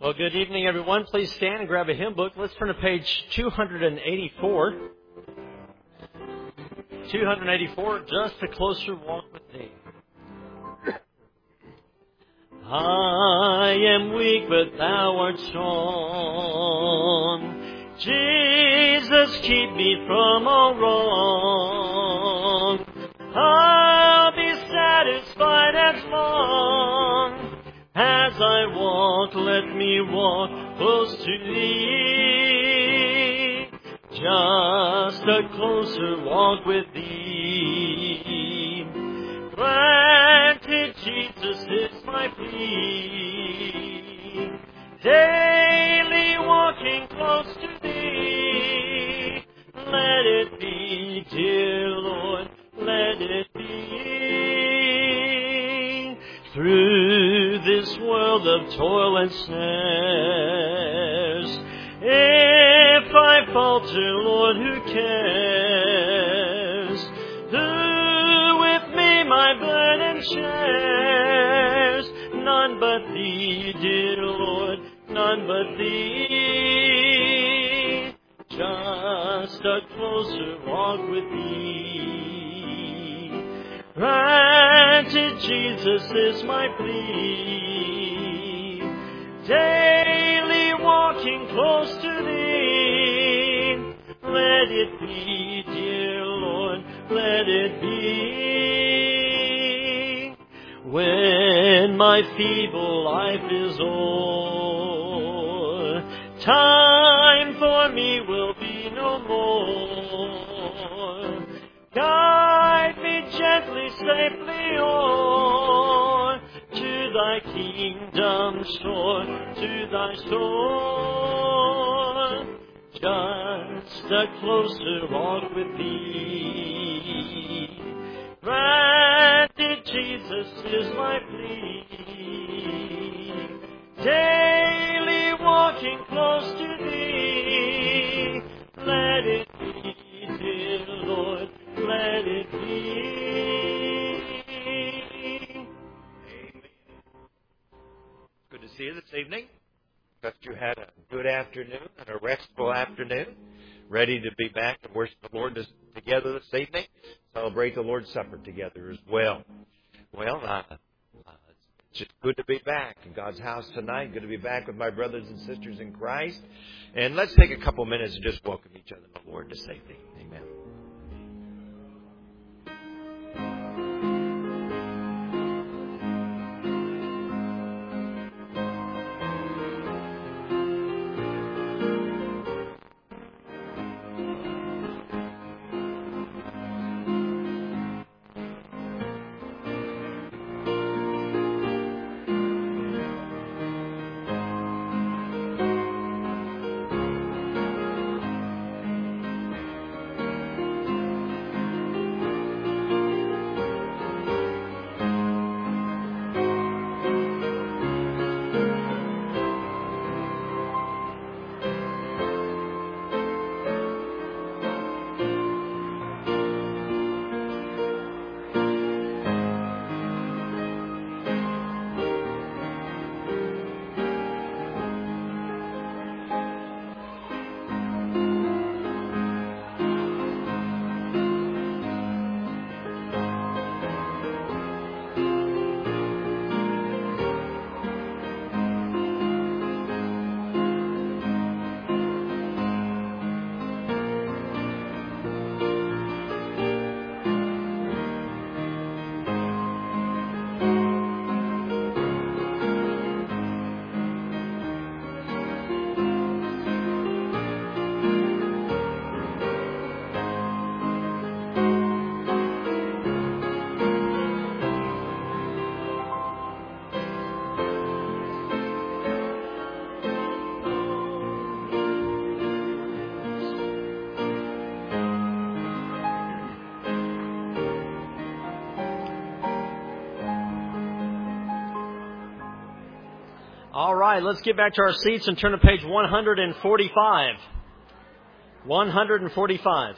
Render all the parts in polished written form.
Well, good evening, everyone. Please stand and grab a hymn book. Let's turn to page 284. 284, Just a Closer Walk with Thee. I am weak, but Thou art strong. Jesus, keep me from all wrong. I'll be satisfied as long as I walk. Let me walk close to Thee. Just a closer walk with Thee. Granted, Jesus is my plea. Daily walking close to Thee. Let it be, dear Lord, let it be. Through this world of toil and snares, if I falter, Lord, who cares? Who with me my burden shares? None but Thee, dear Lord, none but Thee. Just a closer walk with Thee. Granted, Jesus is my plea. Daily walking close to Thee. Let it be, dear Lord, let it be. When my feeble life is o'er, time for me will be no more. Guide me gently, safely o'er to Thy kingdom shore, to Thy shore. Just a closer walk with Thee. Granted, Jesus is my plea. Daily walking close to Thee. Let it be, dear Lord, let it be. Good to see you this evening. Trust you had a good afternoon and a restful afternoon. Ready to be back and worship the Lord together this evening. Celebrate the Lord's Supper together as well. Well, it's just good to be back in God's house tonight. Good to be back with my brothers and sisters in Christ. And let's take a couple minutes and just welcome each other in the Lord this evening. Amen. All right, let's get back to our seats and turn to page 145. 145.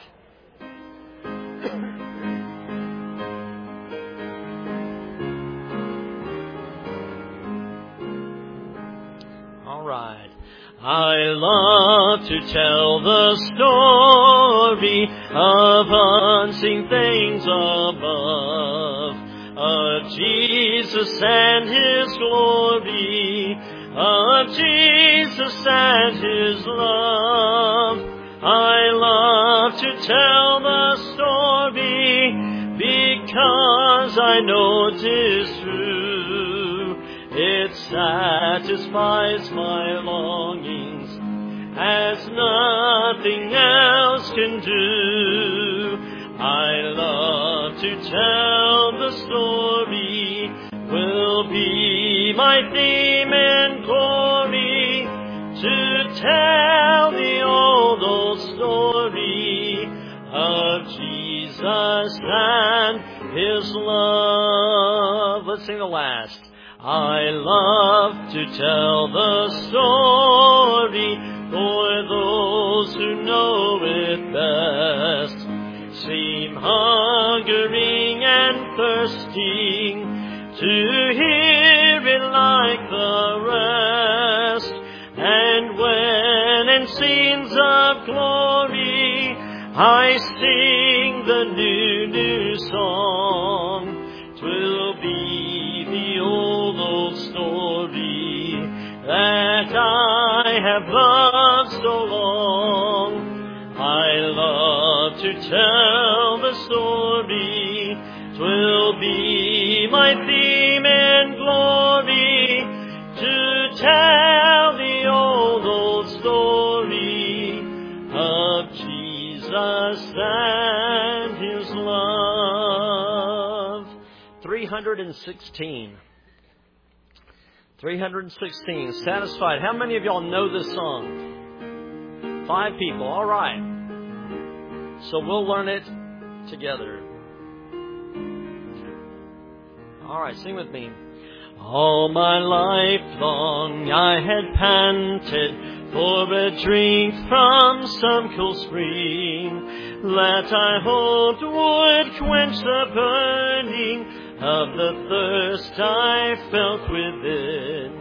right. I love to tell the story of unseen things above, of Jesus and His glory, of Jesus and His love. I love to tell the story because I know 'tis true. It satisfies my longings as nothing else can do. I love to tell the story, will be my theme and glory, to tell the old story of Jesus and His love. Let's sing the last. I love to tell the story for those who know it best, seem hungering and thirsting to hear it like the rest. And when in scenes of glory I sing the new song, 'twill be the old story that I have loved so long. I love to tell the story, 'twill be my theme and glory, to tell the old story of Jesus and His love. 316. 316. Satisfied. How many of y'all know this song? 5 people. All right. So we'll learn it together. All right. Sing with me. All my life long I had panted for a drink from some cool spring that I hoped would quench the burning of the thirst I felt within.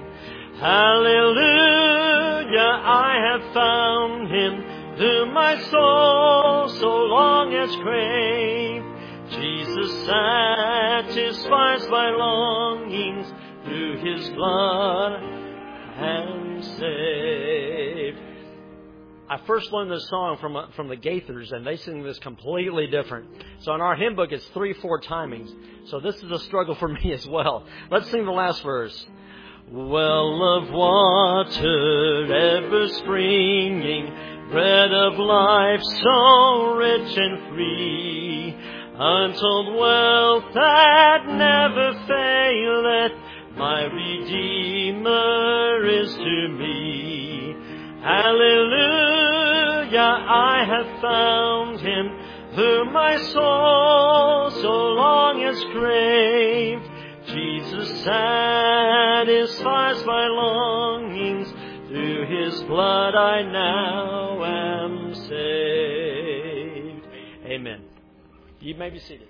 Hallelujah, I have found Him whom my soul so long has craved. Jesus satisfies my longings, through His blood am saved. I first learned this song from the Gaithers, and they sing this completely different. So in our hymn book, it's 3/4 timings. So this is a struggle for me as well. Let's sing the last verse. Well of water ever springing, bread of life so rich and free, untold wealth that never faileth, my Redeemer is to me. Hallelujah, I have found Him whom my soul so long has craved. Jesus satisfies my longings, through His blood I now am saved. Amen. You may be seated.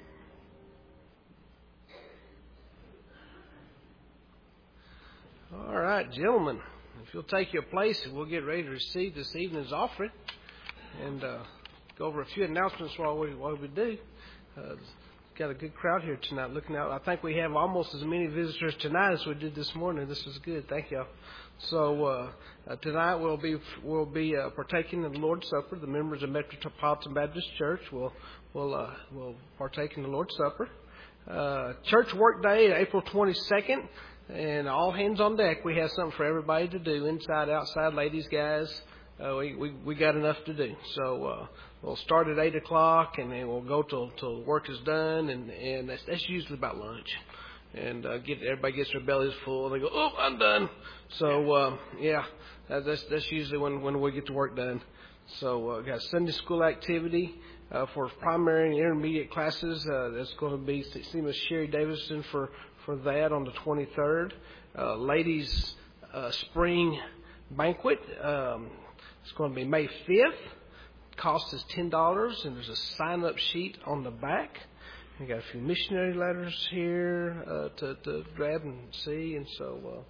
All right, gentlemen, if you'll take your place, we'll get ready to receive this evening's offering and go over a few announcements while we do. Got a good crowd here tonight looking out. I think we have almost as many visitors tonight as we did this morning. This is good. Thank y'all. So tonight we'll be partaking in the Lord's Supper. The members of Metropolitan Baptist Church will partake in the Lord's Supper. Church Work Day, April 22nd. And all hands on deck. We have something for everybody to do, inside, outside, ladies, guys. We got enough to do. So we'll start at 8 o'clock, and then we'll go till work is done, and that's usually about lunch. And everybody gets their bellies full, and they go, oh, I'm done. So that's usually when we get the work done. So got Sunday school activity for primary and intermediate classes. That's going to be see Miss Sherry Davison for that on the 23rd. Ladies' spring banquet. It's going to be May 5th. Cost is $10, and there's a sign-up sheet on the back. We got a few missionary letters here to grab and see, and so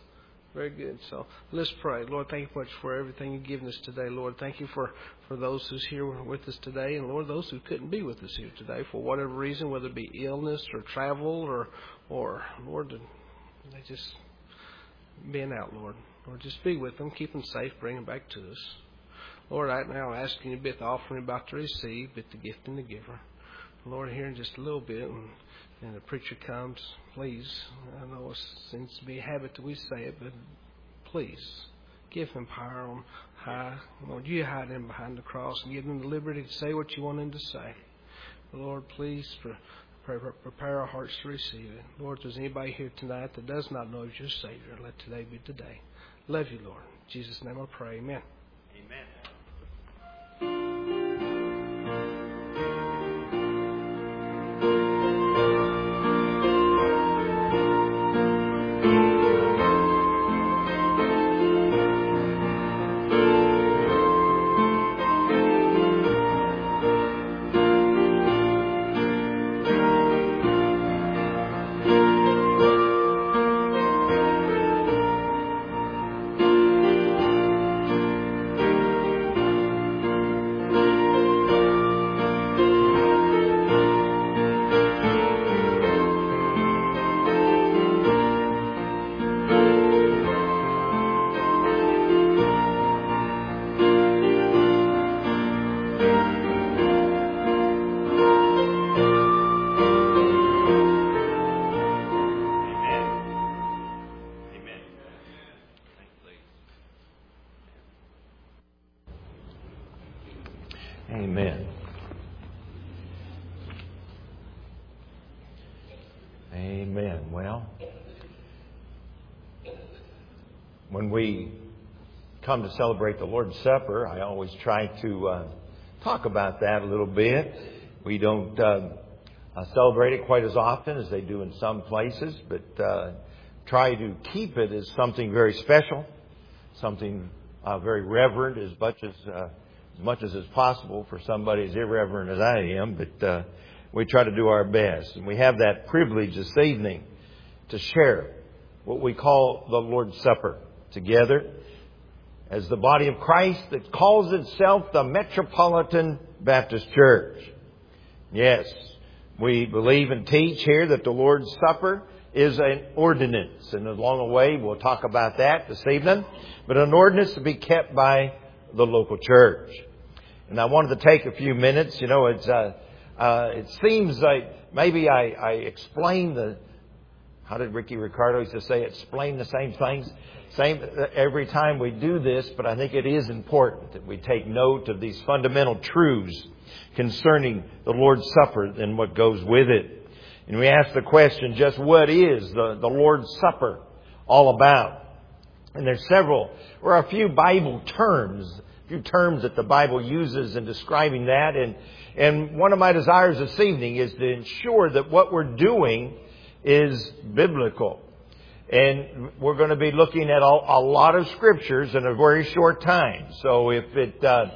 Very good. So let's pray. Lord, thank you much for everything you've given us today. Lord, thank you for those who's here with us today. And Lord, those who couldn't be with us here today for whatever reason, whether it be illness or travel or Lord, they just being out, Lord. Lord, just be with them. Keep them safe. Bring them back to us. Lord, right now I'm asking you to be at the offering about to receive, but the gift and the giver. Lord, here in just a little bit, and the preacher comes, please, I know it seems to be a habit that we say it, but please, give him power on high. Lord, you hide him behind the cross and give him the liberty to say what you want him to say. Lord, please prepare our hearts to receive it. Lord, if there's anybody here tonight that does not know your Savior, let today be today. Love you, Lord. In Jesus' name I pray. Amen. Amen. Amen. Amen. Well, when we come to celebrate the Lord's Supper, I always try to talk about that a little bit. We don't celebrate it quite as often as they do in some places, but try to keep it as something very special, something very reverent, as much as is possible for somebody as irreverent as I am, but we try to do our best. And we have that privilege this evening to share what we call the Lord's Supper together as the body of Christ that calls itself the Metropolitan Baptist Church. Yes, we believe and teach here that the Lord's Supper is an ordinance. And along the way, we'll talk about that this evening. But an ordinance to be kept by the local church. And I wanted to take a few minutes. You know, it seems like maybe I explain how did Ricky Ricardo used to say, explain the same things every time we do this, but I think it is important that we take note of these fundamental truths concerning the Lord's Supper and what goes with it. And we ask the question, just what is the Lord's Supper all about? And there's a few Bible terms, that the Bible uses in describing that. And one of my desires this evening is to ensure that what we're doing is biblical. And we're going to be looking at a lot of scriptures in a very short time. So if it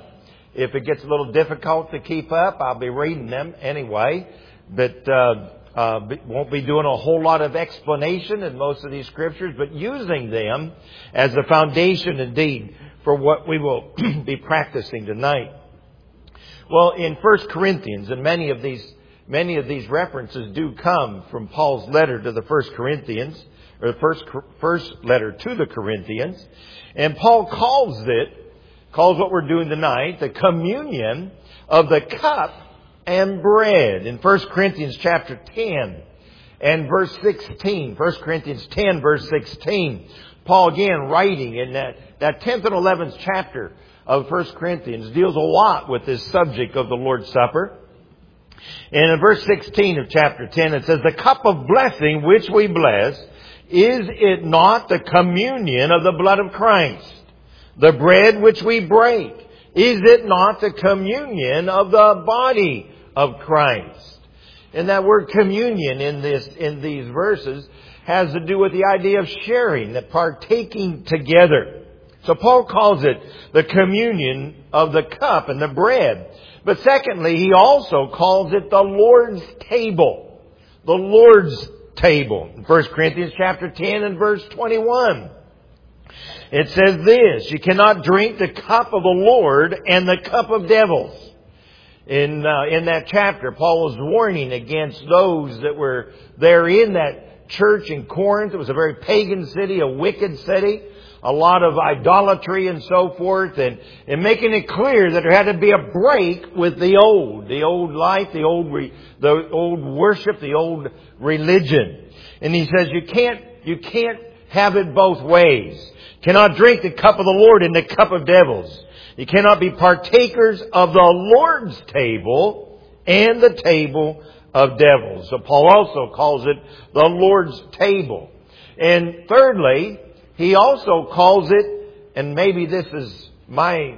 gets a little difficult to keep up, I'll be reading them anyway. But won't be doing a whole lot of explanation in most of these scriptures, but using them as the foundation indeed for what we will be practicing tonight. Well, in 1 Corinthians, and many of these references do come from Paul's letter to the 1 Corinthians, or the first letter to the Corinthians. And Paul calls what we're doing tonight the communion of the cup and bread. In 1 Corinthians chapter 10 and verse 16. 1 Corinthians 10 verse 16. Paul again writing in that 10th and 11th chapter of 1 Corinthians deals a lot with this subject of the Lord's Supper. And in verse 16 of chapter 10 it says, the cup of blessing which we bless, is it not the communion of the blood of Christ? The bread which we break, is it not the communion of the body of Christ? And that word communion in these verses has to do with the idea of sharing, that partaking together. So Paul calls it the communion of the cup and the bread. But secondly, he also calls it the Lord's table. The Lord's table. In 1 Corinthians chapter 10 and verse 21. It says this, you cannot drink the cup of the Lord and the cup of devils. In that chapter, Paul was warning against those that were there in that church in Corinth. It was a very pagan city, a wicked city, a lot of idolatry and so forth, and making it clear that there had to be a break with the old life, the old worship, the old religion. And he says you can't have it both ways. Cannot drink the cup of the Lord and the cup of devils. You cannot be partakers of the Lord's table and the table of devils. So Paul also calls it the Lord's table. And thirdly, he also calls it, and maybe this is my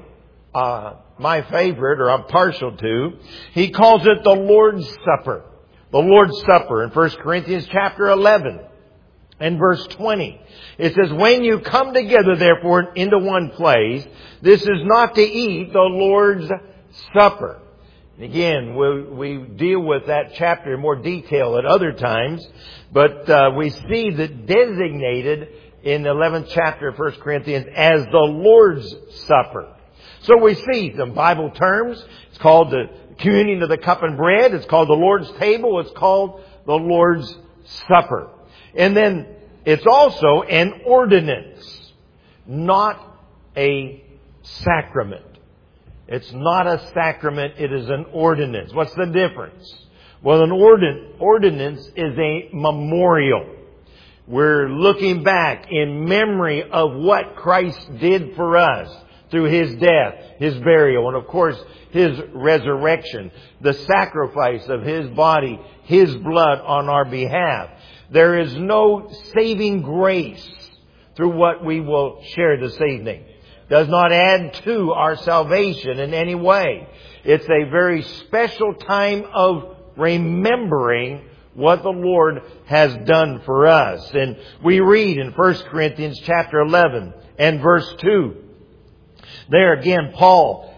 favorite, or I'm partial to, he calls it the Lord's Supper. The Lord's Supper in 1 Corinthians chapter 11. And verse 20, it says, when you come together, therefore, into one place, this is not to eat the Lord's Supper. And again, we deal with that chapter in more detail at other times, but we see that designated in the 11th chapter of 1 Corinthians as the Lord's Supper. So we see the Bible terms. It's called the communion of the cup and bread. It's called the Lord's table. It's called the Lord's Supper. And then it's also an ordinance, not a sacrament. It's not a sacrament, it is an ordinance. What's the difference? Well, an ordinance is a memorial. We're looking back in memory of what Christ did for us through His death, His burial, and of course, His resurrection, the sacrifice of His body, His blood on our behalf. There is no saving grace through what we will share this evening. Does not add to our salvation in any way. It's a very special time of remembering what the Lord has done for us. And we read in 1 Corinthians chapter 11 and verse 2. There again, Paul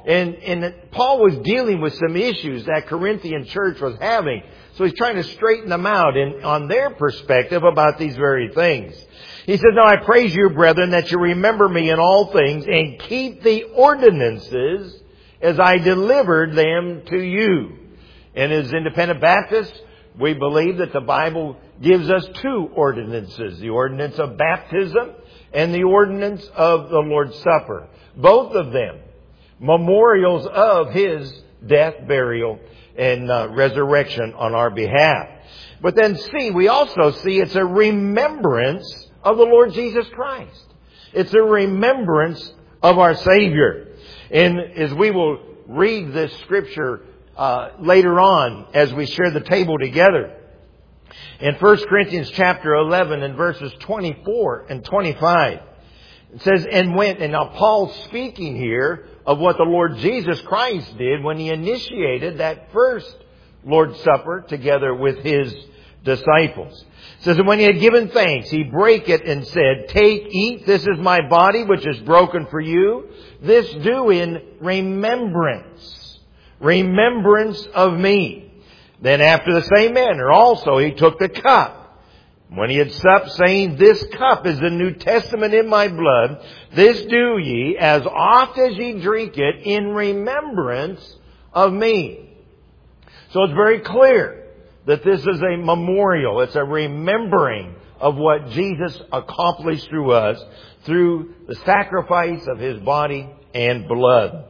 was dealing with some issues that Corinthian church was having. So he's trying to straighten them out on their perspective about these very things. He says, now I praise you, brethren, that you remember me in all things and keep the ordinances as I delivered them to you. And as independent Baptists, we believe that the Bible gives us two ordinances. The ordinance of baptism and the ordinance of the Lord's Supper. Both of them memorials of His death, burial, and resurrection on our behalf. But then we also see it's a remembrance of the Lord Jesus Christ. It's a remembrance of our Savior. And as we will read this scripture later on as we share the table together, in 1 Corinthians chapter 11 and verses 24 and 25, it says, and now Paul's speaking here of what the Lord Jesus Christ did when He initiated that first Lord's Supper together with His disciples. It says, and when He had given thanks, He brake it and said, take, eat, this is my body which is broken for you. This do in remembrance of me. Then after the same manner also He took the cup. When He had supped, saying, this cup is the New Testament in my blood. This do ye as oft as ye drink it in remembrance of me. So it's very clear that this is a memorial. It's a remembering of what Jesus accomplished through us through the sacrifice of His body and blood.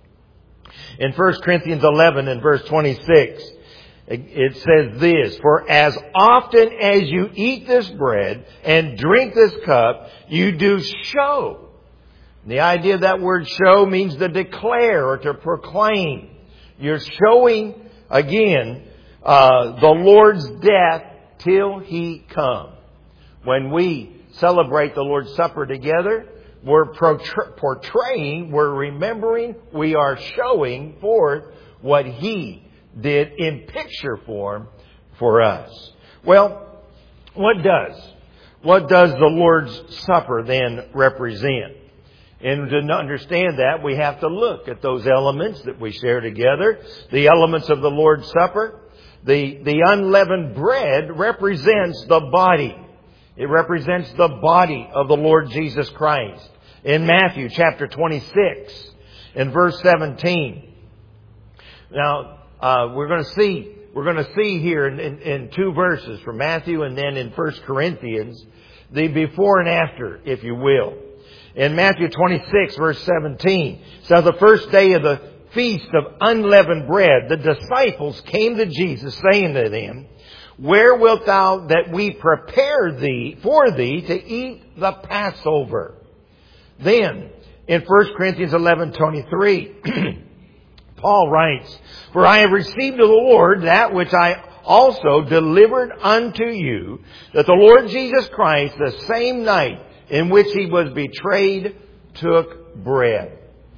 In 1 Corinthians 11 and verse 26, it says this, for as often as you eat this bread and drink this cup, you do show. The idea of that word show means to declare or to proclaim. You're showing, again, the Lord's death till He come. When we celebrate the Lord's Supper together, we're portraying, we're remembering, we are showing forth what He did in picture form for us. Well, what does the Lord's Supper then represent? And to understand that, we have to look at those elements that we share together. The elements of the Lord's Supper. The unleavened bread represents the body. It represents the body of the Lord Jesus Christ. In Matthew chapter 26 and verse 17. Now, we're going to see here in two verses from Matthew and then in 1 Corinthians, the before and after, if you will. In Matthew 26 verse 17, so the first day of the feast of unleavened bread, the disciples came to Jesus saying to them, "Where wilt thou that we prepare for thee to eat the Passover?" Then, in 1 Corinthians 11:23, Paul writes, "For I have received of the Lord that which I also delivered unto you, that the Lord Jesus Christ, the same night in which He was betrayed, took bread."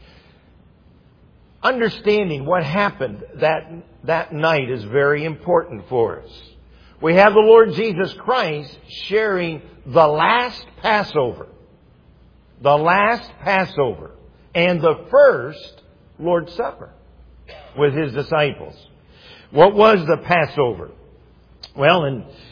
Understanding what happened that night is very important for us. We have the Lord Jesus Christ sharing the last Passover. The last Passover. And the first Lord's Supper with His disciples. What was the Passover? Well,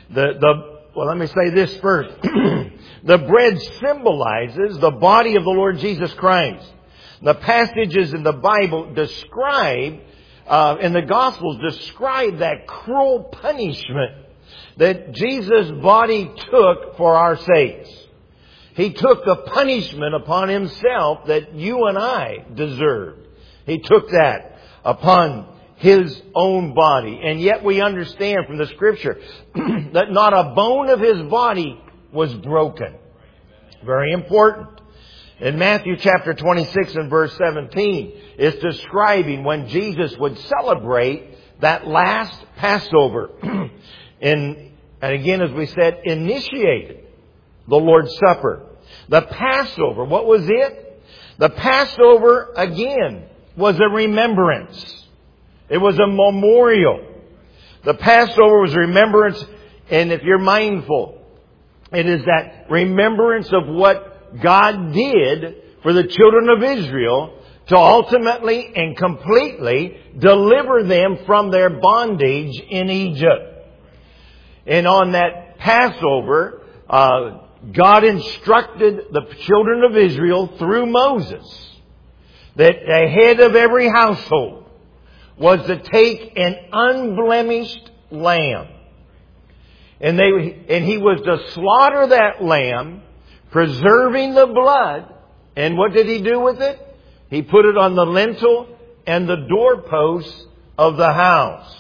let me say this first. The bread symbolizes the body of the Lord Jesus Christ. The passages in the Bible describe, in the Gospels, describe that cruel punishment that Jesus' body took for our sakes. He took the punishment upon Himself that you and I deserved. He took that upon His own body. And yet we understand from the Scripture that not a bone of His body was broken. Very important. In Matthew chapter 26 and verse 17, it's describing when Jesus would celebrate that last Passover. And again, as we said, initiated the Lord's Supper. The Passover, what was it? The Passover, again, was a remembrance. It was a memorial. The Passover was remembrance, and if you're mindful, it is that remembrance of what God did for the children of Israel to ultimately and completely deliver them from their bondage in Egypt. And on that Passover, God instructed the children of Israel through Moses that the head of every household was to take an unblemished lamb. And he was to slaughter that lamb, preserving the blood. And what did he do with it? He put it on the lintel and the doorposts of the house.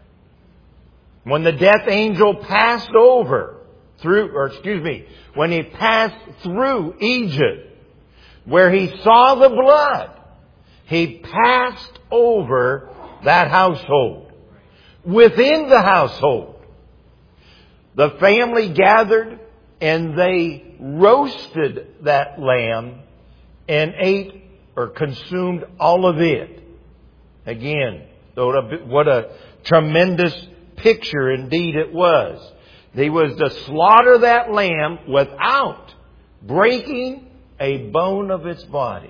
When the death angel passed when he passed through Egypt, where he saw the blood, he passed over that household. Within the household, the family gathered and they roasted that lamb and ate or consumed all of it. Again, what a tremendous picture indeed it was. They was to slaughter that lamb without breaking a bone of its body.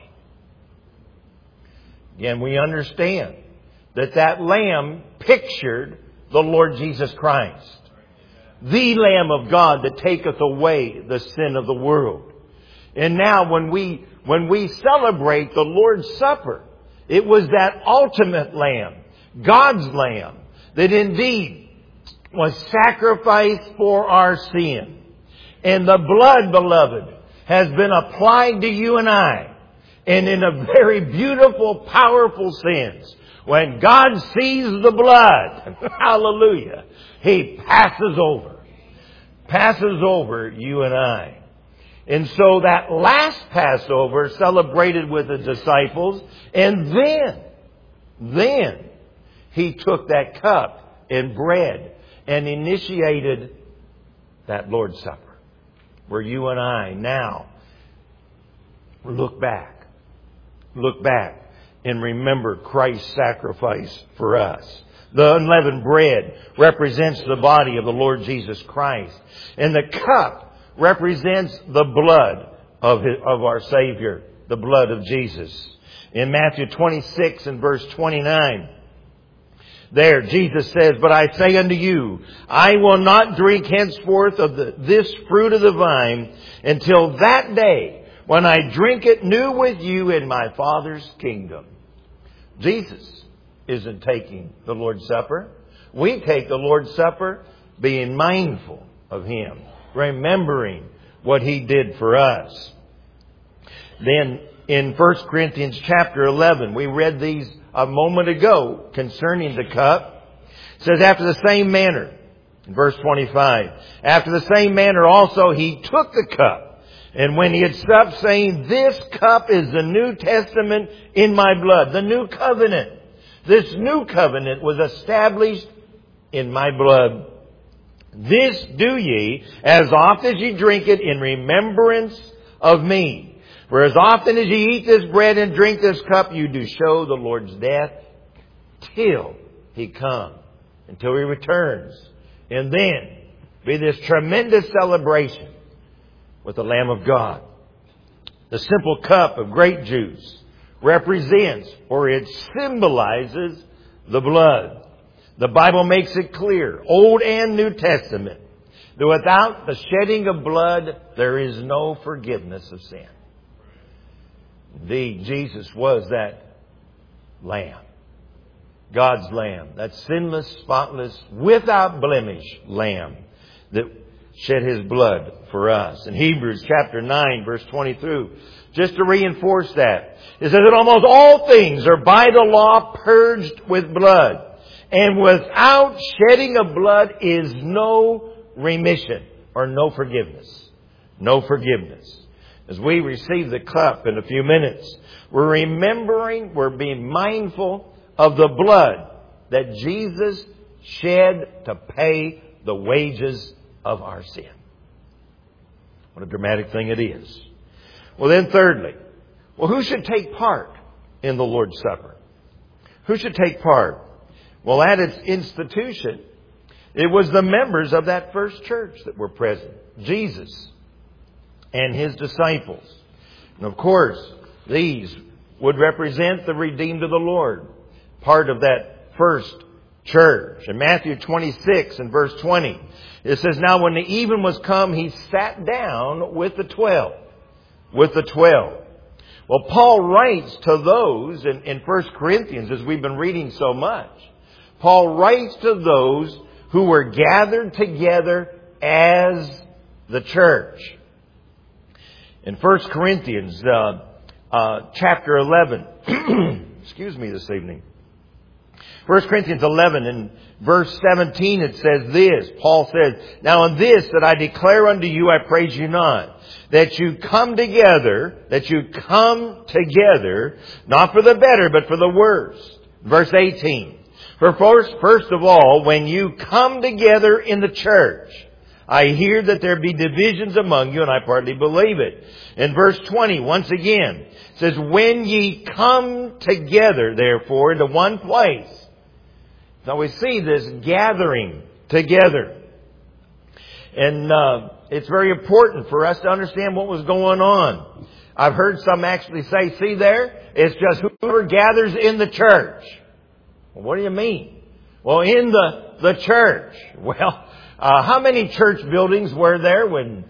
Again, we understand that lamb pictured the Lord Jesus Christ. The Lamb of God that taketh away the sin of the world. And now when we celebrate the Lord's Supper, it was that ultimate Lamb, God's Lamb, that indeed was sacrificed for our sin. And the blood, beloved, has been applied to you and I. And in a very beautiful, powerful sense. When God sees the blood, hallelujah, He passes over you and I. And so that last Passover celebrated with the disciples, and then He took that cup and bread and initiated that Lord's Supper, where you and I now look back and remember Christ's sacrifice for us. The unleavened bread represents the body of the Lord Jesus Christ. And the cup represents the blood of our Savior, the blood of Jesus. In Matthew 26 and verse 29, There, Jesus says, "But I say unto you, I will not drink henceforth of this fruit of the vine until that day when I drink it new with you in my Father's kingdom." Jesus isn't taking the Lord's Supper. We take the Lord's Supper being mindful of Him, remembering what He did for us. Then in 1 Corinthians chapter 11, we read these a moment ago concerning the cup. It says, "After the same manner," in verse 25, "after the same manner also He took the cup. And when He had supped, saying, This cup is the New Testament in my blood." The new covenant. This new covenant was established in my blood. "This do ye as often as ye drink it in remembrance of me. For as often as ye eat this bread and drink this cup, you do show the Lord's death till He come," until He returns. And then be this tremendous celebration with the Lamb of God. The simple cup of grape juice represents, or it symbolizes, the blood. The Bible makes it clear, Old and New Testament, that without the shedding of blood, there is no forgiveness of sin. Indeed, Jesus was that Lamb. God's Lamb. That sinless, spotless, without blemish Lamb that shed His blood for us. In Hebrews chapter 9, verse 22, just to reinforce that, it says that almost all things are by the law purged with blood. And without shedding of blood is no remission or no forgiveness. No forgiveness. As we receive the cup in a few minutes, we're remembering, we're being mindful of the blood that Jesus shed to pay the wages of our sin. What a dramatic thing it is. Well then thirdly, who should take part in the Lord's Supper? Who should take part? Well, at its institution, it was the members of that first church that were present. Jesus and His disciples. And of course, these would represent the redeemed of the Lord, part of that first church. In Matthew 26 and verse 20, it says, "Now when the even was come, He sat down with the 12. With the 12. Well, Paul writes to those in 1 Corinthians, as we've been reading so much. Paul writes to those who were gathered together as the church. In 1 Corinthians chapter 11, excuse me this evening. 1 Corinthians 11 and verse 17 it says this. Paul says, "Now in this that I declare unto you, I praise you not, that you come together, not for the better, but for the worse." Verse 18, "For first of all, when you come together in the church, I hear that there be divisions among you, and I partly believe it." In verse 20, once again, it says, "When ye come together, therefore, into one place." Now we see this gathering together. And it's very important for us to understand what was going on. I've heard some actually say, "See there, it's just whoever gathers in the church." Well, what do you mean? Well, in the church. Well, how many church buildings were there when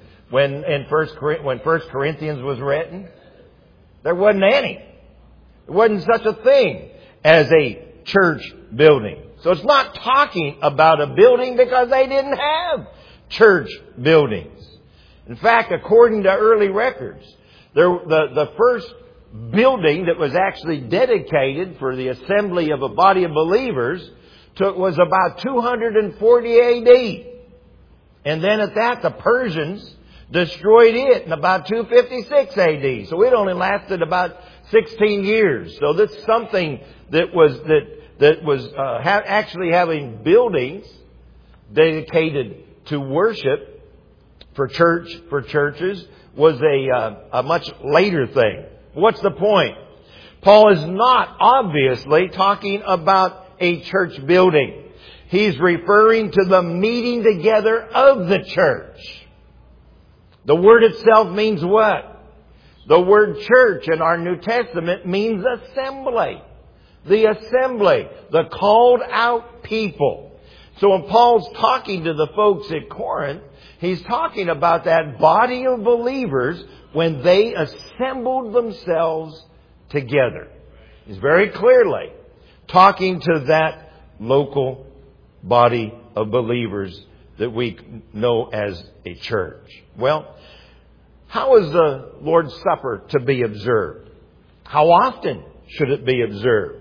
1 Corinthians was written? There wasn't any. There wasn't such a thing as a church building. So it's not talking about a building because they didn't have church buildings. In fact, according to early records, the first building that was actually dedicated for the assembly of a body of believers was about 240 A.D. And then at that, the Persians destroyed it in about 256 A.D. So it only lasted about 16 years. So that's something that was actually having buildings dedicated to worship for churches was a much later thing. What's the point? Paul is not obviously talking about a church building. He's referring to the meeting together of the church. The word itself means what? The word church in our New Testament means assembly. the assembly, the called out people. So when Paul's talking to the folks at Corinth, he's talking about that body of believers when they assembled themselves together. He's very clearly talking to that local body of believers that we know as a church. Well, how is the Lord's Supper to be observed? How often should it be observed?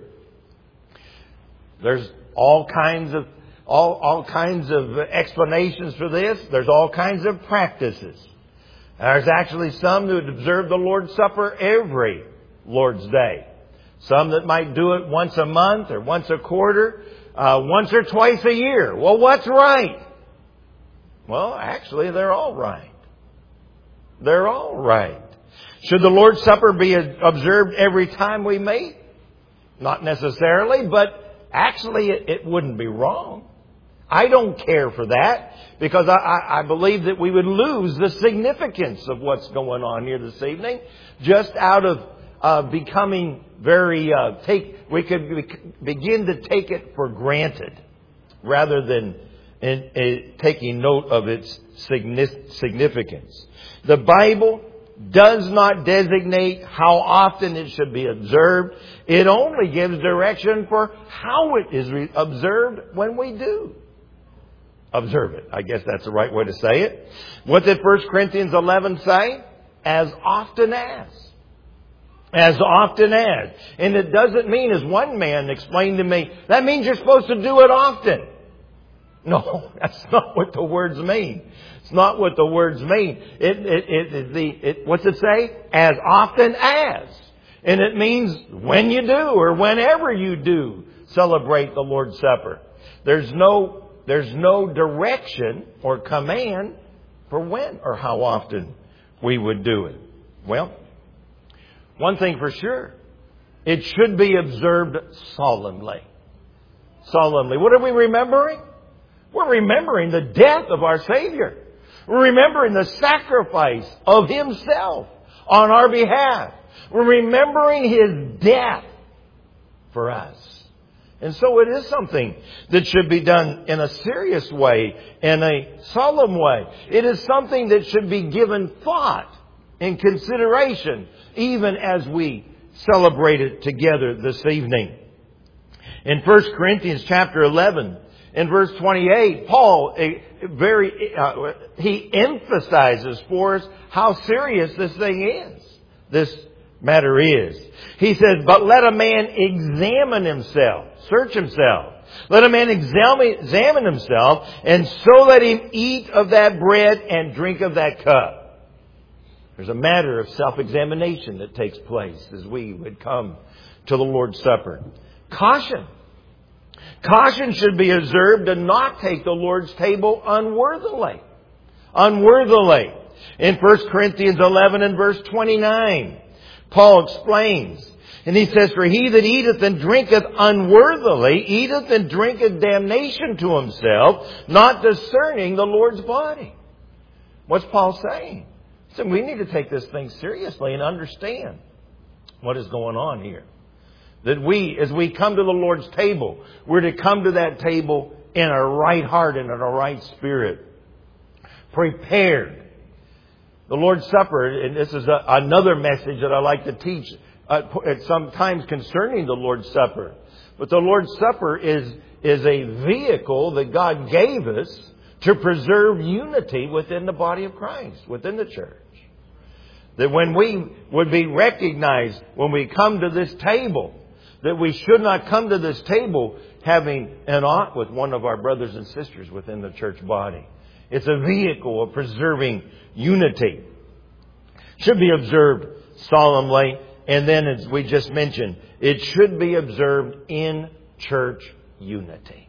There's all kinds of explanations for this. There's all kinds of practices. There's actually some that observe the Lord's Supper every Lord's Day. Some that might do it once a month or once a quarter, once or twice a year. Well, what's right? Well, actually, they're all right. They're all right. Should the Lord's Supper be observed every time we meet? Not necessarily, but actually it wouldn't be wrong. I don't care for that because I believe that we would lose the significance of what's going on here this evening just out of becoming very, we could begin to take it for granted rather than taking note of its significance. The Bible does not designate how often it should be observed. It only gives direction for how it is observed when we do observe it. I guess that's the right way to say it. What did 1 Corinthians 11 say? As often as. As often as. And it doesn't mean, as one man explained to me, that means you're supposed to do it often. No, that's not what the words mean. It's not what the words mean. What's it say? As often as. And it means when you do or whenever you do celebrate the Lord's Supper. There's no direction or command for when or how often we would do it. Well, one thing for sure, it should be observed solemnly. Solemnly. What are we remembering? We're remembering the death of our Savior. We're remembering the sacrifice of Himself on our behalf. We're remembering His death for us. And so it is something that should be done in a serious way, in a solemn way. It is something that should be given thought and consideration, even as we celebrate it together this evening. In 1 Corinthians chapter 11, in verse 28, Paul he emphasizes for us how serious this thing is. This matter is. He says, but let a man examine himself, search himself. Let a man examine himself, and so let him eat of that bread and drink of that cup. There's a matter of self-examination that takes place as we would come to the Lord's Supper. Caution. Caution should be observed to not take the Lord's table unworthily. Unworthily. In 1 Corinthians 11 and verse 29, Paul explains, and he says, for he that eateth and drinketh unworthily, eateth and drinketh damnation to himself, not discerning the Lord's body. What's Paul saying? He said, we need to take this thing seriously and understand what is going on here. That we, as we come to the Lord's table, we're to come to that table in a right heart and in a right spirit. Prepared. The Lord's Supper, and this is another message that I like to teach sometimes concerning the Lord's Supper. But the Lord's Supper is a vehicle that God gave us to preserve unity within the body of Christ, within the church. That when we would be recognized, when we come to this table, that we should not come to this table having an ought with one of our brothers and sisters within the church body. It's a vehicle of preserving unity. Should be observed solemnly. And then, as we just mentioned, it should be observed in church unity.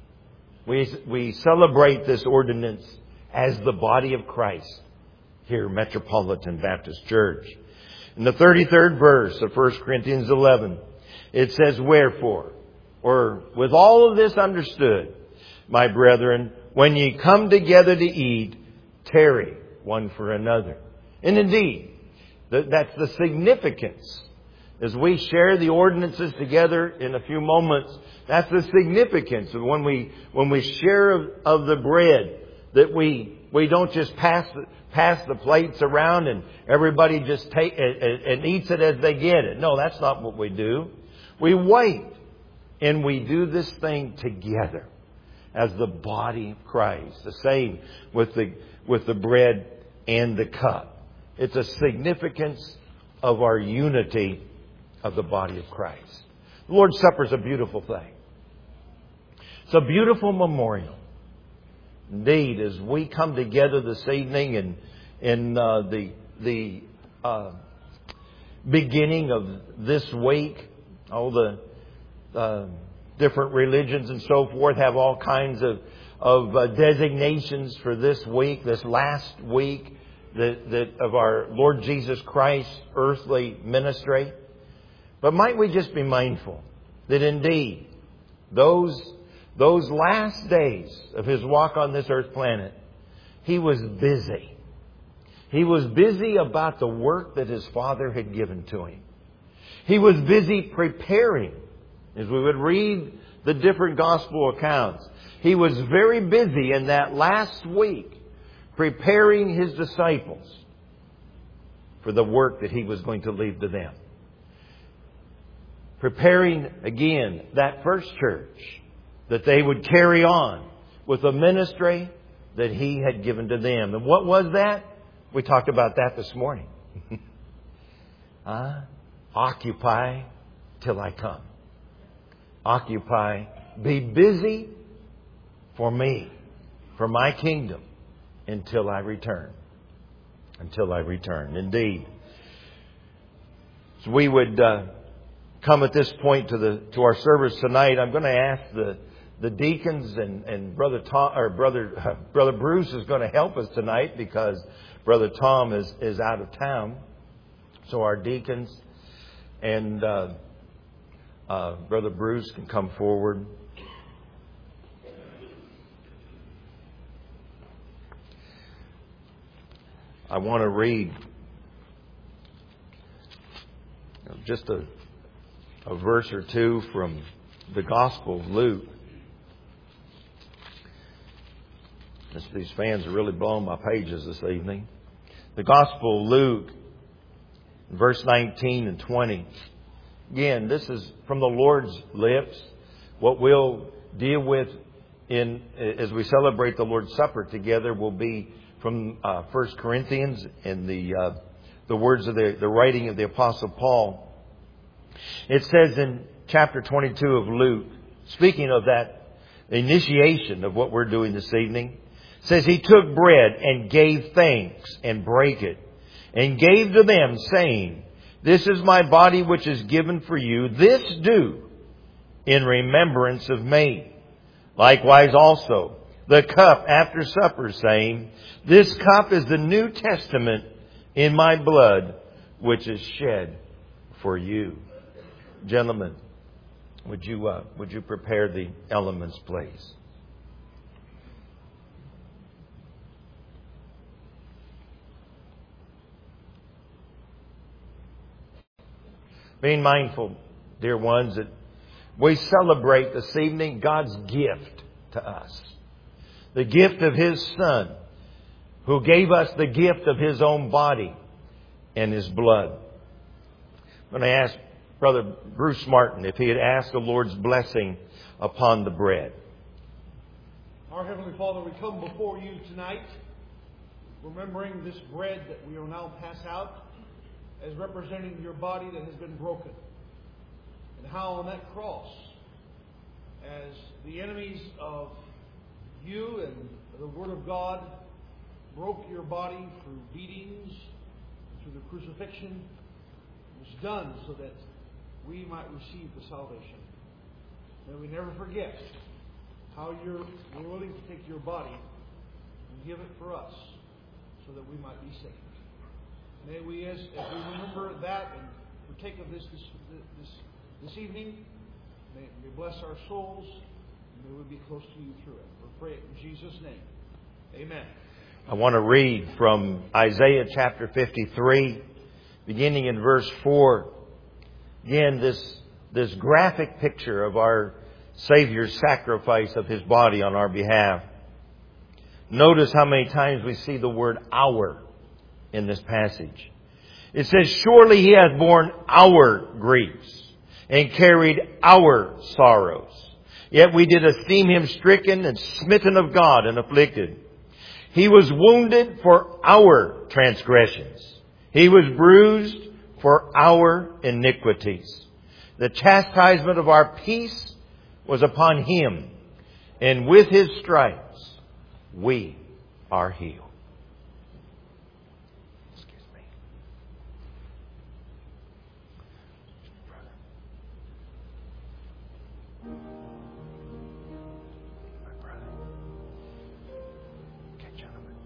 We celebrate this ordinance as the body of Christ here, Metropolitan Baptist Church. In the 33rd verse of 1 Corinthians 11, it says, wherefore, or with all of this understood, my brethren, when ye come together to eat, tarry one for another. And indeed, that's the significance as we share the ordinances together in a few moments, that's the significance of when we share of the bread, that we don't just pass the plates around and everybody just take and eats it as they get it. No, that's not what we do. We wait and we do this thing together as the body of Christ. The same with the bread and the cup. It's a significance of our unity of the body of Christ. The Lord's Supper is a beautiful thing. It's a beautiful memorial. Indeed, as we come together this evening and in the beginning of this week, all the different religions and so forth have all kinds of designations for this week, this last week that of our Lord Jesus Christ's earthly ministry. But might we just be mindful that indeed those last days of His walk on this earth planet, He was busy. He was busy about the work that His Father had given to Him. He was busy preparing. As we would read the different gospel accounts, He was very busy in that last week preparing His disciples for the work that He was going to leave to them. Preparing, again, that first church that they would carry on with the ministry that He had given to them. And what was that? We talked about that this morning. Occupy till I come. Occupy. Be busy for me, for my kingdom, until I return. Until I return. Indeed. So we would come at this point to our service tonight. I'm going to ask the deacons and Brother Bruce is going to help us tonight because Brother Tom is out of town. So our deacons and Brother Bruce can come forward. I want to read just a verse or two from the Gospel of Luke. These fans are really blowing my pages this evening. The Gospel of Luke, verse 19 and 20. Again, this is from the Lord's lips. What we'll deal with as we celebrate the Lord's Supper together will be from 1 Corinthians and the words of the writing of the Apostle Paul. It says in chapter 22 of Luke, speaking of that initiation of what we're doing this evening, it says, He took bread and gave thanks and brake it and gave to them, saying, This is my body which is given for you. This do in remembrance of me. Likewise also the cup after supper, saying, This cup is the New Testament in my blood, which is shed for you. Gentlemen, would you prepare the elements, please? Being mindful, dear ones, that we celebrate this evening God's gift to us. The gift of His Son, who gave us the gift of His own body and His blood. I'm going to ask Brother Bruce Martin if he had asked the Lord's blessing upon the bread. Our Heavenly Father, we come before you tonight, remembering this bread that we will now pass out as representing your body that has been broken. And how on that cross, as the enemies of you and the Word of God broke your body through beatings, through the crucifixion, it was done so that we might receive the salvation. May we never forget how you're willing to take your body and give it for us so that we might be saved. May we, as we remember that and partake of this evening, may we bless our souls, and may we be close to you through it. We pray it in Jesus' name. Amen. I want to read from Isaiah chapter 53, beginning in verse 4. again this graphic picture of our Savior's sacrifice of His body on our behalf. Notice how many times we see the word "our" in this passage. It says, "Surely He hath borne our griefs and carried our sorrows. Yet we did esteem Him stricken and smitten of God and afflicted. He was wounded for our transgressions. He was bruised for our iniquities. The chastisement of our peace was upon Him, and with His stripes we are healed." Excuse me. My brother. Okay, gentlemen.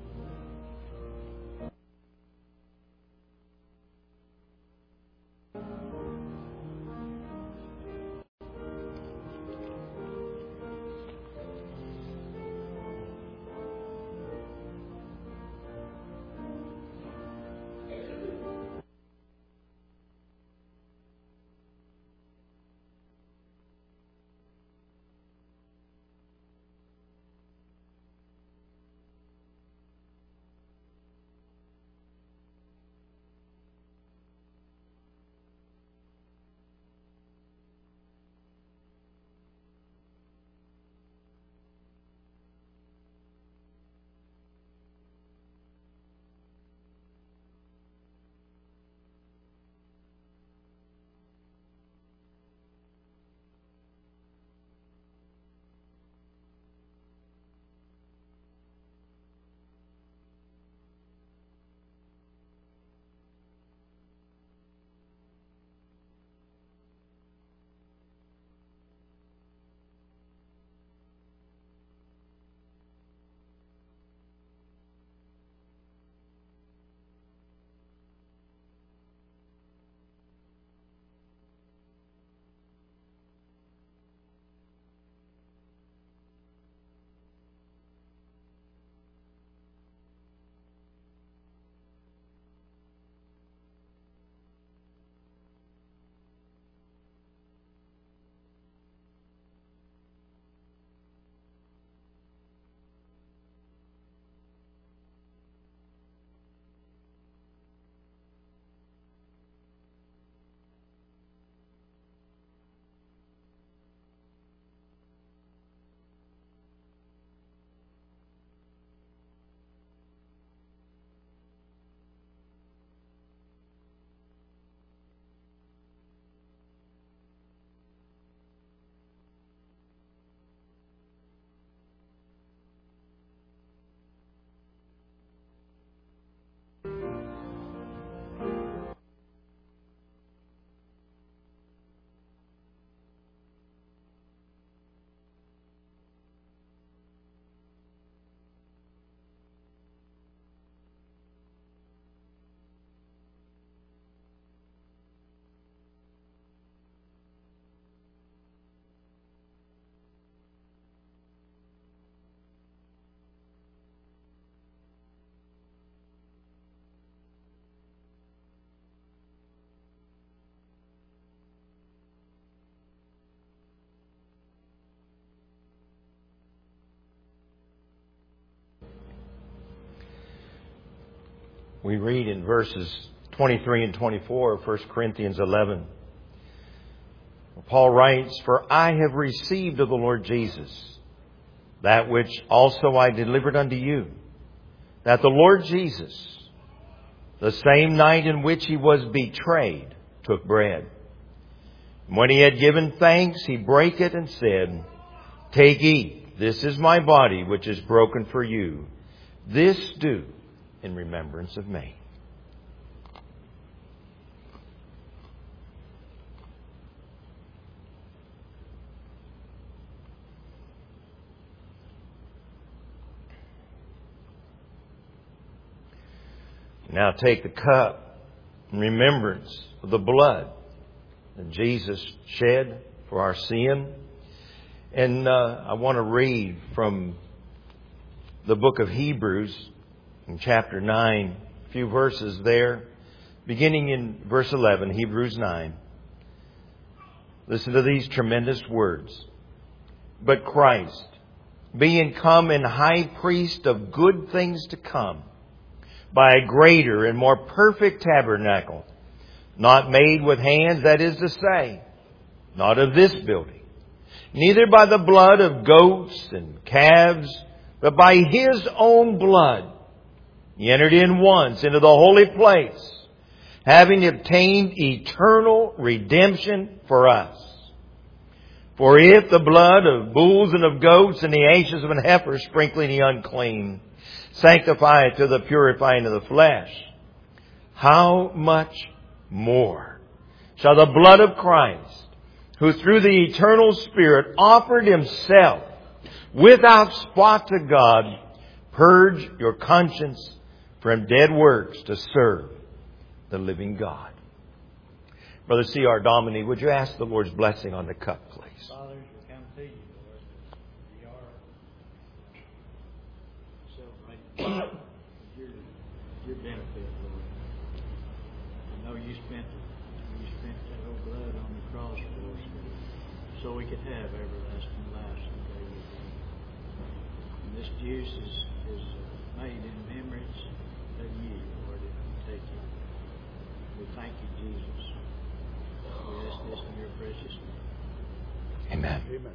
We read in verses 23 and 24 of 1 Corinthians 11. Paul writes, "For I have received of the Lord Jesus that which also I delivered unto you, that the Lord Jesus, the same night in which He was betrayed, took bread. And when He had given thanks, He brake it and said, Take, eat, this is my body which is broken for you. This do in remembrance of me." Now take the cup in remembrance of the blood that Jesus shed for our sin. And I want to read from the book of Hebrews in chapter 9, a few verses there, beginning in verse 11, Hebrews 9. Listen to these tremendous words. But Christ, being come in high priest of good things to come, by a greater and more perfect tabernacle, not made with hands, that is to say, not of this building, neither by the blood of goats and calves, but by His own blood, He entered in once into the holy place, having obtained eternal redemption for us. For if the blood of bulls and of goats and the ashes of an heifer sprinkling the unclean sanctify it to the purifying of the flesh, how much more shall the blood of Christ, who through the eternal Spirit offered Himself without spot to God, purge your conscience from dead works to serve the living God. Brother C.R. Domini, would you ask the Lord's blessing on the cup, please? Father, we come to you, Lord. We are celebrating your benefit, Lord. I know you spent that old blood on the cross for us, so we could have everlasting life someday with you. And this juice is made in memories of you, Lord, if we take it. We thank you, Jesus. We ask this in your precious name. Amen. Amen.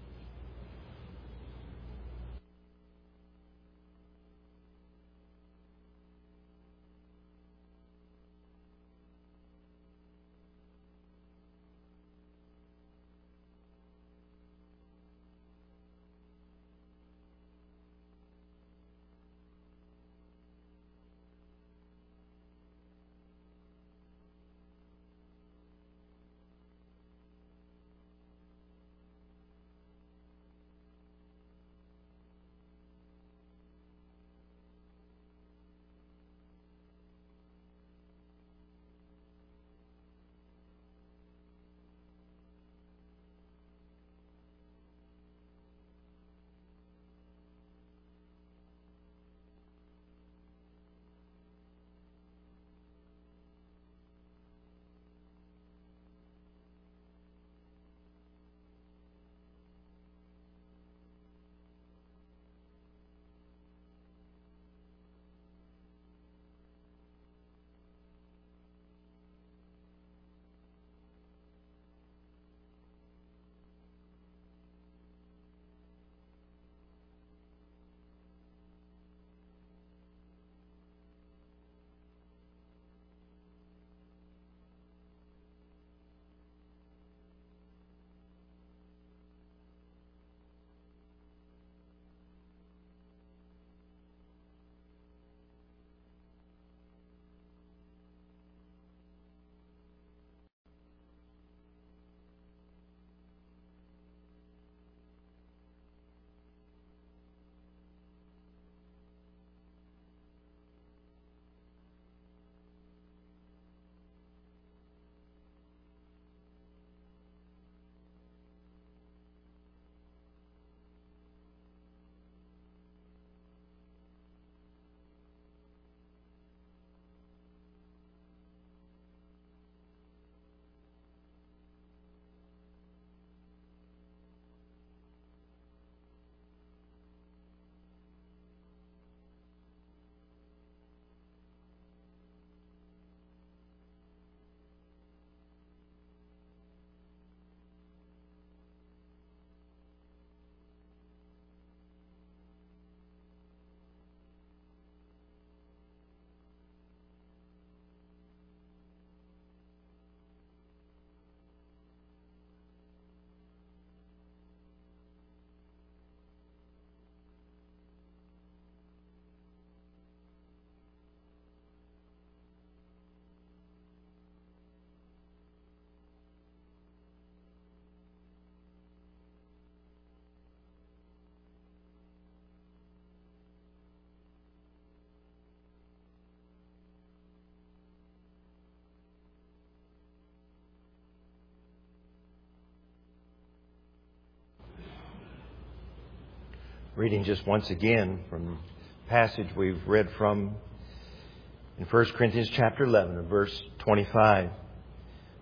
Reading just once again from the passage we've read from in 1 Corinthians chapter 11 and verse 25.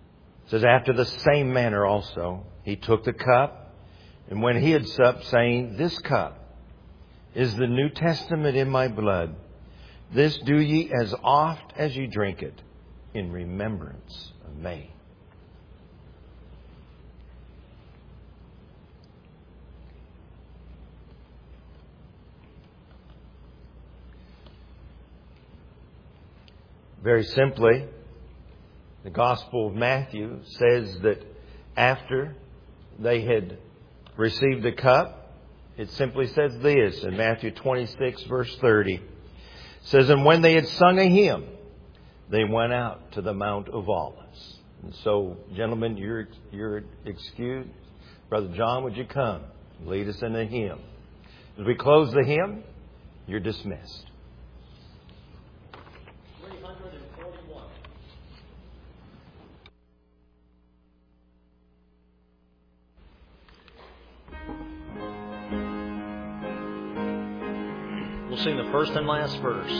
It says, after the same manner also, He took the cup, and when He had supped, saying, This cup is the New Testament in my blood. This do ye as oft as ye drink it, in remembrance of me. Very simply, the Gospel of Matthew says that after they had received the cup, it simply says this in Matthew 26, verse 30. It says, and when they had sung a hymn, they went out to the Mount of Olives. And so, gentlemen, you're excused. Brother John, would you come and lead us in a hymn? As we close the hymn, you're dismissed. We'll sing the first and last verse.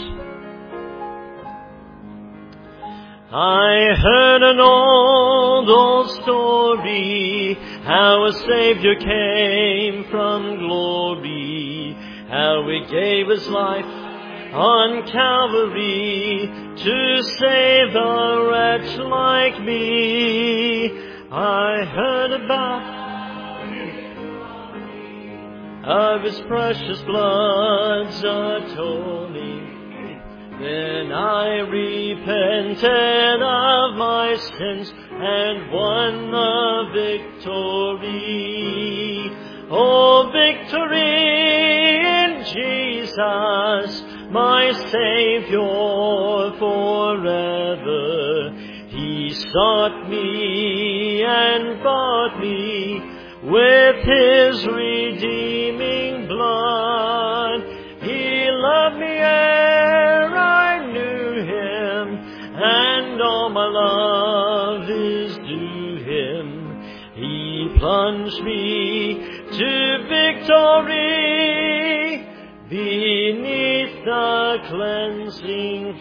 I heard an old story, how a Savior came from glory, how He gave His life on Calvary to save a wretch like me. I heard about of His precious blood's atoning. Then I repented of my sins and won the victory. Oh, victory in Jesus, my Savior forever. He sought me and bought me with His redeeming blood. He loved me ere I knew Him, and all my love is due Him. He plunged me to victory beneath the cleansing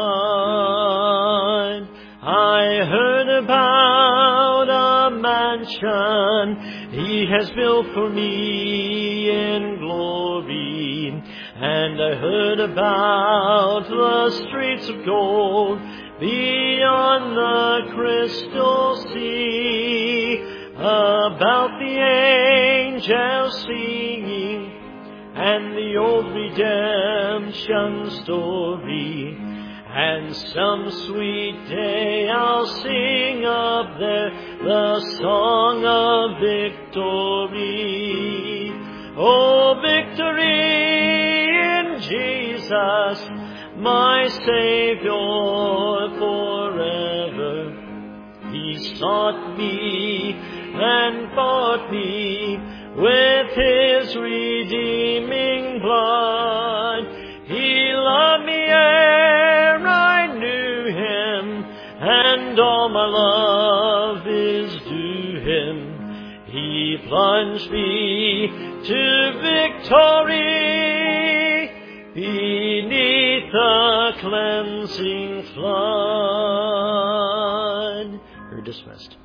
flood. I heard about a mansion He has built for me in glory, and I heard about the streets of gold beyond the crystal sea, about the angels singing and the old redemption story. And some sweet day I'll sing up there the song of victory. Oh, victory in Jesus, my Savior forever. He sought me and bought me with His redeeming blood. He loved me ere I knew Him, and all my love is due Him. He plunged me to victory beneath the cleansing flood. You're dismissed.